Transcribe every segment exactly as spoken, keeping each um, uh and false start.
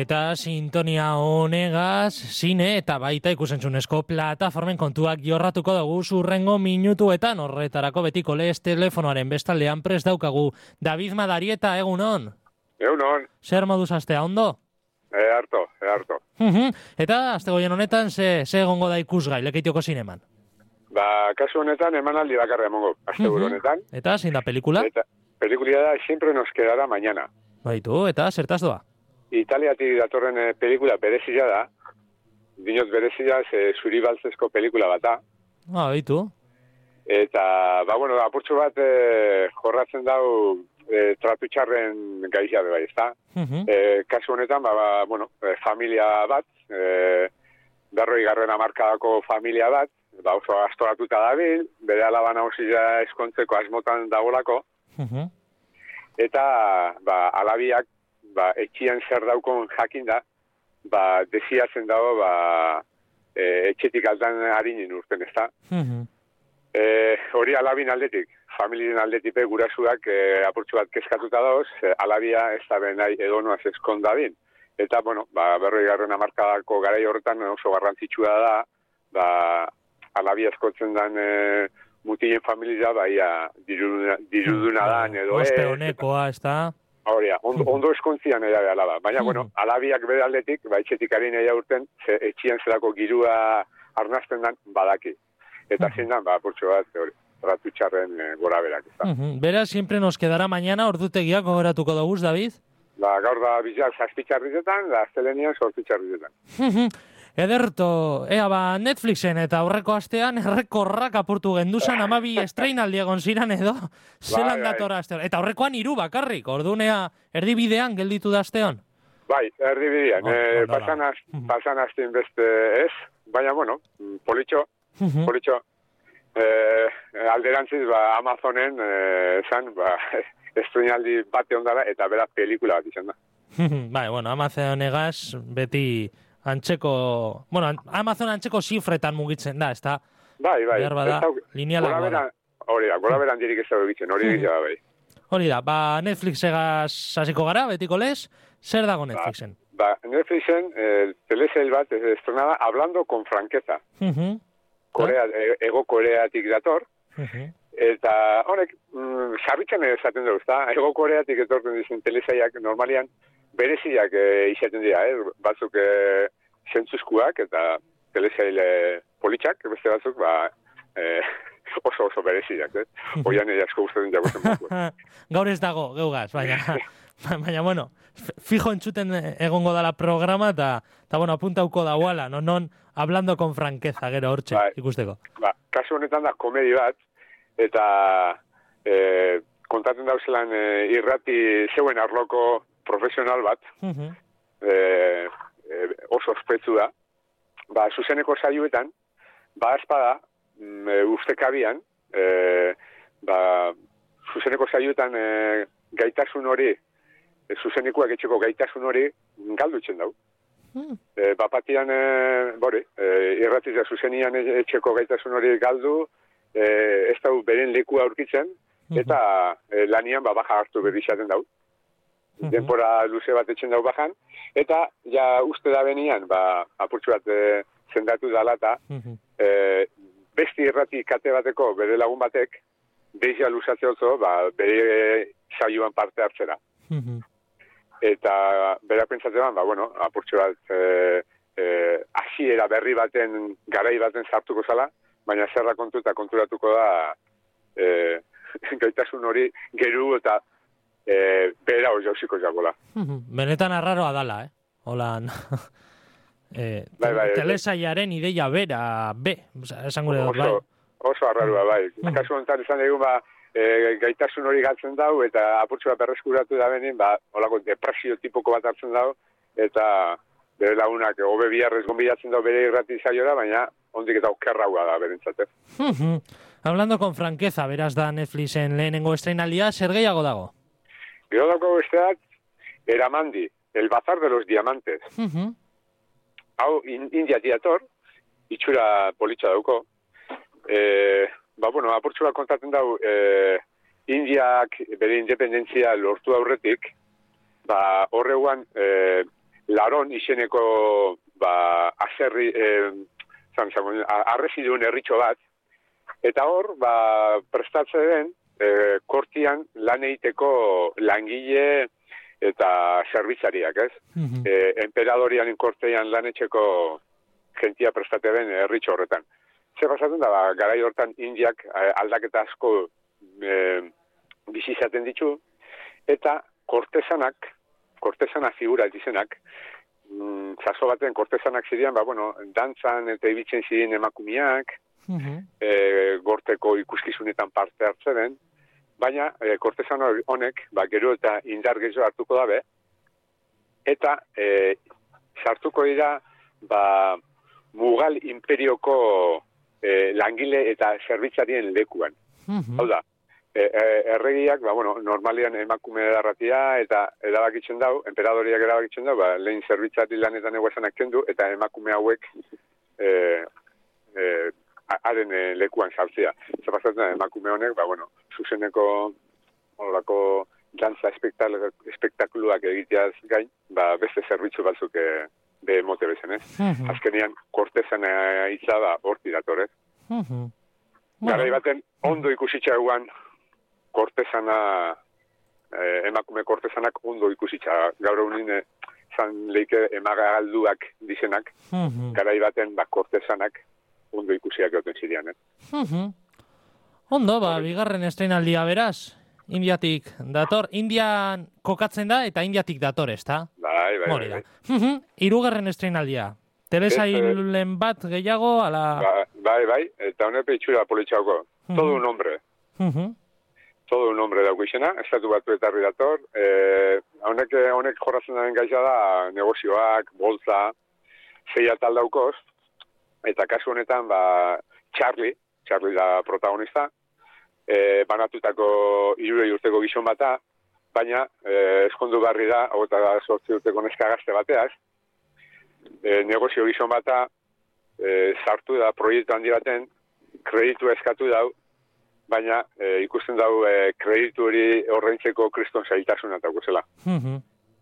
Eta sintonia honegaz, zine eta baita ikusentzunezko plataformen kontuak jorratuko dugu zurrengo minutuetan, horretarako betiko lez telefonoaren bestaldean prest daukagu. David Madarieta, egunon? Egunon. Zer moduz astea, ondo? E harto, e harto. Uh-huh. Eta, astegoien honetan, ze, ze egongo da ikusgai, lekeitioko zineman? Ba, kasu honetan, emanaldi bakarra emongo, asteburu uh-huh. honetan. Eta, zein da pelikula? Eta, pelikulia da, siempre nos quedará mañana. Baitu, eta, zertaz doa? Italiatik datorren eh, pelikula berezia da, dinot berezia, ze zuri baltzezko pelikula bat da. Ah, baitu. Eta, ba, bueno, apurtxo bat eh, jorratzen dau eh, tratu txarren gaizia bai, ezta? Uh-huh. Eh, kasu honetan, ba, ba bueno, eh, familia bat, eh, berroi garren hamarkadako familia bat, ba, oso astoratuta dabil, bere alaba nagusia eskontzeko asmotan dagoelako, uh-huh. eta, ba, alabiak, ba, etxian zer daukon jakinda, ba, desiatzen dago, ba, e, etxetik aldan harinin urten, ezta? Uh-huh. E, hori alabin aldetik, familien aldetik gurasuak e, apurtxu bat kezkatuta dauz, e, alabia ez da ben nahi edonoaz eskondabin. Eta, bueno, ba, berroi garren hamarkadako garai horretan oso garrantzitsua da, ba, alabia eskotzen dan e, mutilen familia, ba, ia, diruduna, diruduna dan edo ez. Ospe honekoa, ez da? Horia, ondo, ondo eskontzian eda alaba. Baina, mm. bueno, alabiak bere aldetik, ba, etxetik harin eia urten, ze, etxian zerako girua arnazten dan badaki. Eta mm. zein dan, ba, purtsu bat, hori, ratu txarren e, gora berak. Mm-hmm. Beraz, siempre nos quedará mañana, ordutegiak gogoratuko doguz, David? Ba, gaur da bizar zazpitxarrizetan, da aztelenian sortitxarrizetan. Mm-hmm. Ederto, ea ba, Netflixen eta aurreko astean errekorrak apurtu genduzan, amabi estreinaldi egon ziran edo, zelan bai, datora astean. Eta aurrekoan hiru bakarrik, ordunea erdibidean gelditu da astean. Bai, erdibidean, Oh, e, pasan, az, pasan azten beste ez, baina, bueno, politxo, Uh-huh. politxo, e, alderantziz, ba, Amazonen, e, zan, ba, estreinaldi bate ondara, eta beraz pelikula bat izan da. Bai, bueno, Amazonegaz beti antzeko, bueno, Amazon antzeko zifretan mugitzen da, ez da? Bai, bai. Behar bada, linealagoa da. Hori da, gora beran dirik ez dago egitzen, hori egitea bai. Hori da, ba, Netflixegaz hasiko gara, betiko lez, zer dago Netflixen? Ba, ba Netflixen, eh, telesail bat estrenada Hablando con franqueza. Uh-huh. Korea, e, ego Koreatik dator, uh-huh. eta honek, mm, sarritzen esaten dut, ezta? Ego Koreatik etorten dizen telesailak normalian bereziak e, izaten dira, eh? Batzuk e, zentzuzkuak eta telesail e, politxak, beste batzuk, ba, e, oso oso bereziak, eh? Oian ere asko gustatzen dago zen. Gaur ez dago, geugaz, baina, baina, bueno, fijo entzuten egongo dala programa, eta, eta bueno, apuntauko dauala, non, non, hablando con franqueza, gero hortxe, ba, ikusteko. Ba, kasu honetan da komedi bat, eta e, kontatzen dauzelan e, irrati zeuen arloko profesional bat, uh-huh. e, e, oso ospetsu da, ba, zuzeneko saioetan, ba, espada, e, ustekabian, e, ba, zuzeneko saioetan e, gaitasun hori, e, zuzenekuak etxeko gaitasun hori galdutzen dau. Hmm. E, bapatian, e, bori, e, irratizia zuzenian etxeko gaitasun hori galdu, e, ez dau beren lekua aurkitzen, eta e, lanian ba, baja hartu berri izaten dau. Uh-huh. Denpora luze bat etxen dau bajan, eta ja uste da benian, ba, apurtxu bat e, zendatu dala eta uh-huh. e, besti irrati kate bateko bere lagun batek, deizia luzatze otzo, ba, bere saioan parte hartzera. Uh-huh. Eta bera pentsatzen, ba, bueno, apurtxo bat e, e, hasiera berri baten, garai baten sartuko zala, baina zerra kontu eta konturatuko da e, gaitasun hori geru eta e, bera hori jauziko jagola. Benetan arraroa dala, eh? Holan, e, bai, bai, telesaiaren ideia bera, be, esan gure dut, bai? Oso arraroa, bai. Kasu honetan esan dugu, ba, E, gaitasun hori galtzen dau, eta apurtxua berreskuratu da benin, ba, holako depresio tipoko bat hartzen dau, eta bere lagunak hobe biharrez gonbidatzen dau bere irrati zaiora, baina ondik eta okerraua da berentzate. Uh-huh. Hablando con franqueza, beraz da Netflixen lehenengo estreinaldia, zer gehiago dago? Gero dago besteak, Eramandi, el bazar de los diamantes. Uh-huh. Hau, in, India diator, itxura politxa dauko, eh, ba, bueno, apurtxu bat kontatzen dau, e, Indiak bere independentzia lortu aurretik, ba, horreuan, e, Laron izeneko ba, azerri, eh, zan, zan, arrezidun herritxo bat, eta hor, ba, prestatzen eh, kortian lan egiteko langile eta zerbitzariak, ez? Mm-hmm. Eh, emperadorian kortean lan etxeko gentia prestate den herritxo horretan. Zer pasatzen da, ba, garai hortan Indiak aldaketa asko eh, bizi izaten ditu, eta kortesanak, kortesana figura dizenak, mm, zazo baten kortesanak ziren, ba, bueno, dantzan eta ibitzen ziren emakumiak, mm-hmm. e, gorteko ikuskizunetan parte hartzen, baina e, kortesan honek, ba, gero eta indar gehiago hartuko dabe, eta e, sartuko dira, ba, Mughal imperioko e, langile eta zerbitzarien lekuan. Mm-hmm. Hau da, E, e, erregiak, ba, bueno, normalian emakume darratia eta erabakitzen dau, emperadoriak erabakitzen dau, ba, lehen zerbitzari lanetan eguazanak kendu, eta emakume hauek e, e, haren e, lekuan sartzea. Zer pasatzen emakume honek, ba, bueno, zuzeneko horako dantza espektakuluak egiteaz gain, ba, beste zerbitzu batzuk e, be mote bezen, ez? Mm-hmm. Azkenean, kortesana hitza ba, horti datorez. Mm-hmm. Garai baten, ondo ikusitza eguan, kortesana, eh, emakume kortesanak ondo ikusitza. Gaur egunin, eh, zan leike emagalduak dizenak, mm-hmm. garai baten, ba, kortesanak ondo ikusiak gauten zirean, eh? Mm-hmm. Ondo, ba, Hore. Bigarren estreinaldia beraz, Indiatik dator. Indian kokatzen da, eta Indiatik dator, ez da? Bai, bai, bai. bai. Mm-hmm. Hirugarren estreinaldia. Telesailen bat gehiago, ala... Ba, bai, bai, eta honepe itxura politxauko. Mm-hmm. Todo un hombre. Mm-hmm. Todo un hombre dauko izena, estatu batu eta dator. Eh, honek, honek jorratzen daren gaiza da, negozioak, boltza, zei atal daukoz, eta kasu honetan, ba, Charlie, Charlie da protagonista, eh, banatutako hirurei urteko gizon bata, baina eh, eskondu barri da, hau eta sortzi urteko neska gazte bateaz, eh, negozio gizon bata eh, sartu da proiektu handi baten, kreditu eskatu dau, baina e, ikusten dau e, kreditu hori horreintzeko kriston zailtasuna eta guzela. Mm-hmm.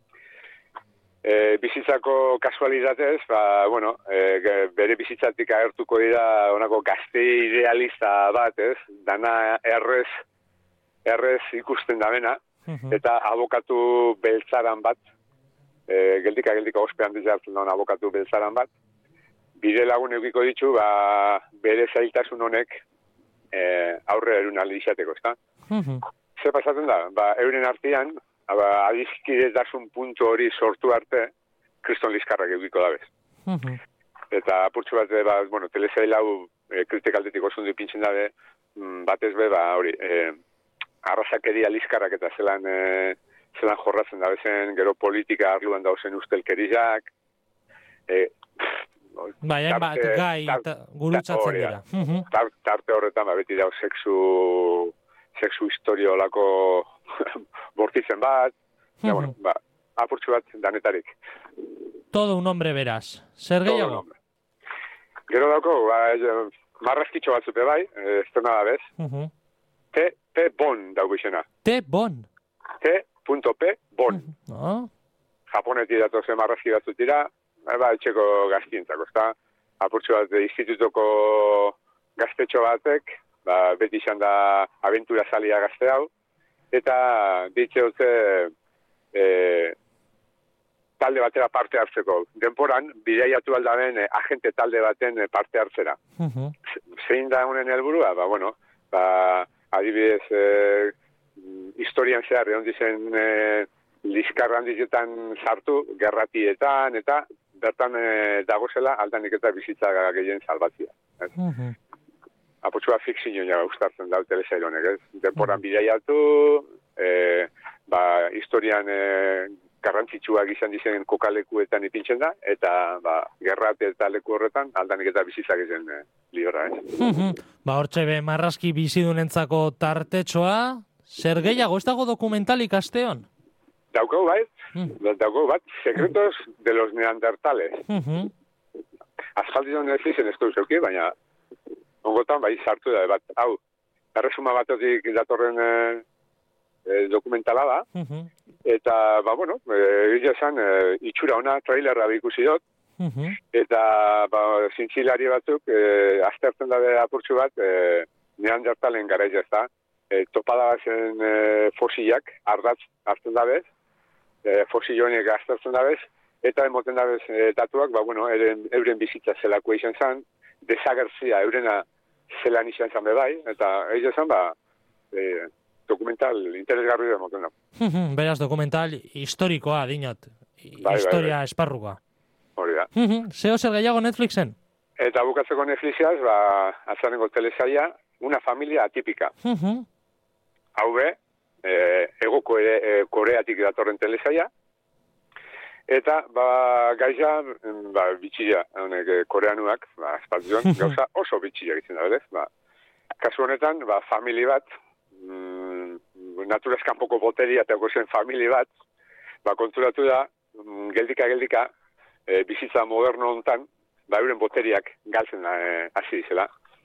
E, bizitzako kasualitatez, ba, bueno, e, bere bizitzatik agertuko dira onako gazte idealista bat, ez? Dana errez, errez ikusten da bena, mm-hmm. eta abokatu beltzaran bat, e, geldika, geldika ospean ditzartzen da abokatu beltzaran bat, bide lagun eukiko ditu, ba, bere zailtasun honek, Eh, aurre erun aldi izateko, ezta? Mm-hmm. Zer pasatzen da? Ba, euren artean, ba, adizkidetasun puntu hori sortu arte, kriston lizkarrak eukiko dabez. Mm-hmm. Eta apurtxu bat, ba, bueno, telesail hau e, kritikaldetik osundu ipintzen dabe, mm, batez be, ba, hori, e, arrazakeria lizkarrak eta zelan, e, zelan jorratzen dabezen, gero politika arluan dauzen ustelkeriak, e, bai, bat gai gurutzatzen dira. Tarte, tarte horretan, ba, beti dago sexu, sexu historio lako bortitzen bat, ja, bueno, ba, apurtxu bat danetarik. Todo un hombre beraz. Zer gehiago? Gero dauko, ba, marrazkitxo batzute bai, estrena da bez. Uh-huh. T P Bon dauko izena. T Bon? T.P Bon. Uh-huh. Oh. Japonetik datozen marrazki batzut dira, ba, etxeko gaztientzako, ezta? Apurtxo bat, institutoko gaztetxo batek, ba, beti izan da abentura zalia gazte hau, eta ditze dute e, talde batera parte hartzeko. Denporan, bidaiatu aldaben e, agente talde baten e, parte hartzera. Uh-huh. Zein da honen helburua? Ba, bueno, ba, adibidez, e, historian zehar, egon dizen e, lizkarran ditetan sartu, gerratietan, eta bertan e, dagozela aldanik eta bizitza gehien salbatzia. Uh-huh. Apurtxua fikzio ja ustartzen da telesail honek, ez? Denporan bidaiatu, e, ba, historian e, garrantzitsuak izan dizen kokalekuetan ipintzen da, eta ba, gerrate eta leku horretan aldanik eta bizitza gehien e, libra, ez? Uh-huh. Ba, hortxe be, marrazki bizidunentzako tartetxoa, zer gehiago, ez dago dokumentalik asteon? Daukau, bai, mm. daukau, bat, Secretos de los Neandertales. Mm-hmm. Azkaldion ez izen ez duz euki, baina ongotan, bai, sartu da, bat, hau, erresuma batotik datorren e, e, dokumentala da, uh-huh. eta, ba, bueno, egia esan, e, itxura ona, trailerra ikusi dut, uh-huh. eta, ba, zintzilari batzuk, e, aztertzen dabe apurtxu bat, e, neandertalen garaia ez da, e, topada bazen e, fosilak, ardatz hartzen dabez, e, fosil horiek aztertzen dabez, eta emoten dabez e, datuak, ba, bueno, euren, euren bizitza zelako izan zen, desagertzia eurena zelan izan zen bebai, eta egia zen, ba, e, dokumental interesgarri da emoten da. Beraz, dokumental historikoa, dinot. Bai, Historia bai, bai. esparruka. Hori da. Zeo zer gehiago Netflixen? Eta bukatzeko Netflixaz, ba, azanengo telesaia, una familia atipika. Uh-huh. Hau be, e, egoko ere e, Koreatik datorren telesaia, eta, ba, gaiza, ba, bitxia, honek, koreanuak, ba, espazioan, gauza oso bitxia gitzen da, berez? Ba, kasu honetan, ba, famili bat, mm, naturazkanpoko boteria eta gozen famili bat, ba, konturatu da, mm, geldika-geldika, e, bizitza moderno hontan, ba, euren boteriak galtzen da, e, hasi dizela.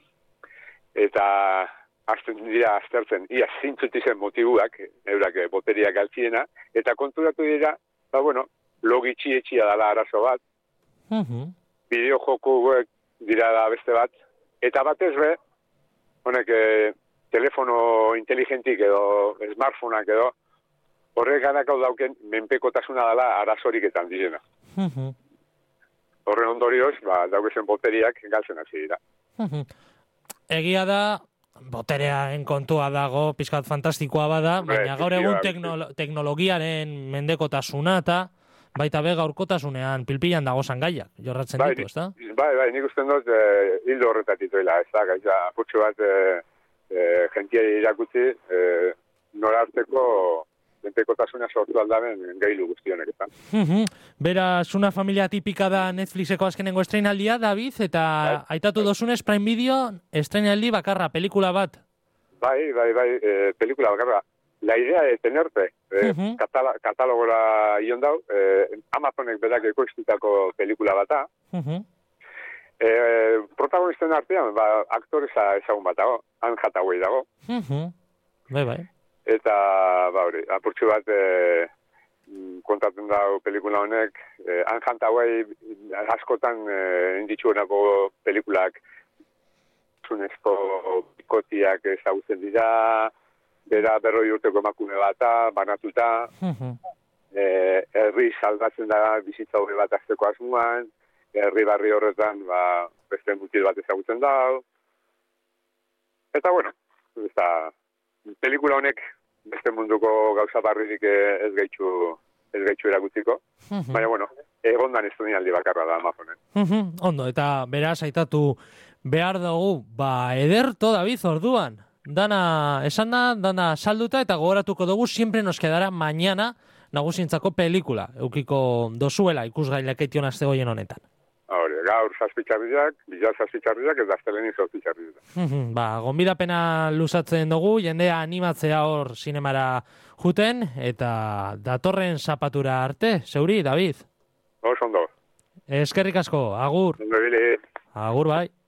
Eta, azten dira, aztertzen, ia zintzut izen motibuak, eurak e, boteriak galtziena, eta konturatu dira, ba, bueno, logitxi etxia dala arazo bat, uh-huh. bideo joko dira da beste bat, eta batez be, honek, e, telefono inteligentik edo, smartphoneak edo, horrek ganakau dauken menpekotasuna dela arasoriketan direna. Uh-huh. Horren ondorioz, ba, daukezen boteriak galtzen hasi dira. Uh-huh. Egia da, boterearen kontua dago, pizkat fantastikoa bada, baina gaur egun teknolo- teknologiaren mendekotasuna eta baita be gaurkotasunean pilpilan dagozan gaiak, jorratzen bai, ditu, ezta? Bai, bai, nik usten dut e, hildo horretatik doila, ez da, gaitza, putxo bat e, e, jentiari irakutzi, e, norarteko menpekotasuna sortu aldaben gailu guztionek, ez da. Uh-huh. Beraz, una familia tipika da Netflixeko azkenengo estreinaldia, David, eta bai, aitatu bai. Dozunez Prime Video estreinaldi bakarra, pelikula bat. Bai, bai, bai, e, pelikula bakarra. La idea de tenerte, eh, uh-huh. katala, katalogora ion dau, eh, Amazonek berak ekoiztutako pelikula bata. Uh-huh. Eh, protagonisten artean, ba, aktoreza ezagun bat dago, Anne Hathaway dago. Uh-huh. Bai, bai. Eta, ba, hori, apurtxu bat eh, kontatzen dago pelikula honek, eh, Anne Hathaway askotan eh, inditxuenako pelikulak zunezko pikotiak ezagutzen dira, bera berroi urteko emakume bata, banatuta, uh-huh. e, herri saldatzen da bizitza hori bat azteko asmuan, herri barri horretan, ba, beste mutil bat ezagutzen da. Eta, bueno, eta, pelikula honek beste munduko gauza barririk ez gaitxu, ez gaitxu erakutziko. Uh-huh. Baina, bueno, egondan estreinaldi bakarra da Amazonen. Uh-huh. Ondo, eta beraz aitatu behar dugu, ba, ederto, David, orduan. Dana esana, dana salduta, eta gogoratuko dugu, siempre nos quedará mañana nagusientzako pelikula, eukiko dozuela ikusgai lekeition aste goien honetan. Hori, gaur zazpitxarriak, bilal zazpitxarriak, ez dazteleni zazpitxarriak. Ba, gonbidapena luzatzen dugu, jendea animatzea hor sinemara juten, eta datorren zapatura arte, zeuri, David? Oso ondo. Eskerrik asko, agur. Ondo bile. Agur, bai.